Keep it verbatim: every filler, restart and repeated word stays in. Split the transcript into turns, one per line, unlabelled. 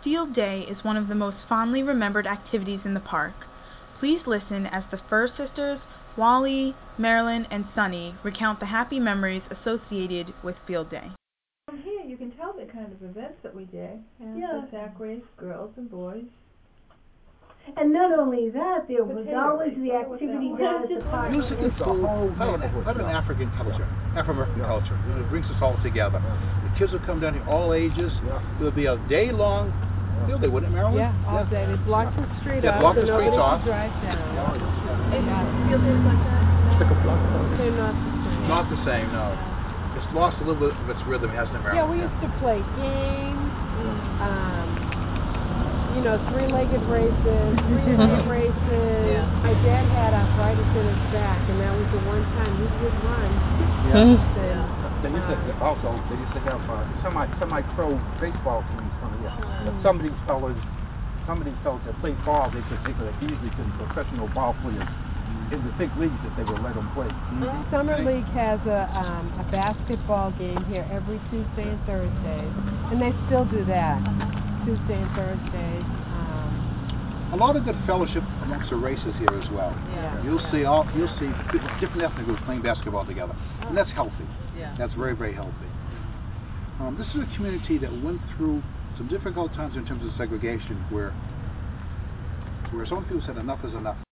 Field Day is one of the most fondly remembered activities in the park. Please listen as the Fur Sisters, Wally, Marilyn, and Sunny recount the happy memories associated with Field Day.
From here you can tell the kind of events that we did. And
Yeah.
the sack race, girls and boys.
And not only that, there was
Potato
always
race.
the
What was
activity
that?
down at the park.
Music is
The whole
part of,
neighborhood
part of an
stuff.
African culture,
Yeah.
Afro-American
Yeah.
culture. It brings us all together. The kids will come down here, all ages.
Yeah.
It would be a day-long field day, wouldn't it, Marilyn?
Yeah, all day. They blocked the street
They
off
blocked
so
the streets
nobody
off.
could drive down.
And
Yeah.
field days like that?
Stick a block on it.
They're not the same.
Not the same, no. It's lost a little bit of its rhythm, hasn't it, Marilyn?
Yeah, we used to play games, um, you know, three-legged races, three-legged races.
Yeah.
My dad had arthritis in his back, and that was the one time he would run.
Yeah.
And,
They used to,
um,
also, they used to have uh, semi, semi-pro baseball teams coming in. But some of these fellas, some of these fellas that played ball, they could, they could easily be professional ball players in the big leagues if they would let them play.
Summer League has a, um, a basketball game here every Tuesday and Thursdays, and they still do that, Tuesday and Thursdays. Um,
A lot of good fellowship amongst the races here as well.
Yeah.
You'll see all you'll see people, different ethnic groups playing basketball together, and that's healthy.
Yeah.
That's very very healthy. Um, this is a community that went through some difficult times in terms of segregation, where where some people said enough is enough.